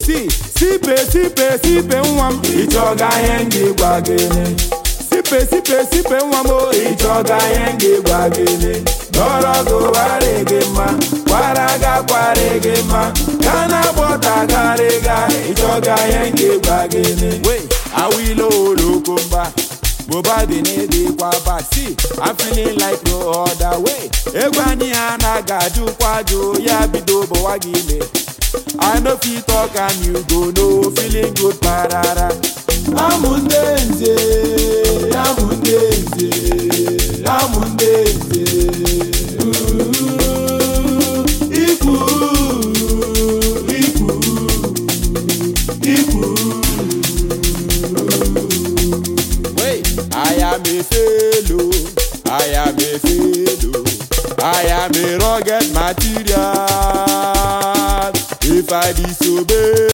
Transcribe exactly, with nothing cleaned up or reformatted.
See, sipe, sipe, sipe nwa m ịchọga ihe m ga-egwa gịnị. Sipe, sipe, sipe nwa m ịchọga ihe m ga-egwa gịnị. Dọrọ gị warị gị mma, kwara ga kwara gị mma, ka na bọta garịga ịchọga ihe m ga-egwa gịnị. Wait, awilo olokomba, boba dị n'edekwa ba. See, I'm feeling like no other way. Egwu anyị anaghị ajụkwa ajụ, ya bido bọwa gị ime. I know fit talk and you go no feeling good parara. Amundenze, amundenze, amundenze. Iku, iku, iku. Wait, I am a fellow, I am a fellow, I am a rugged material. If I disobey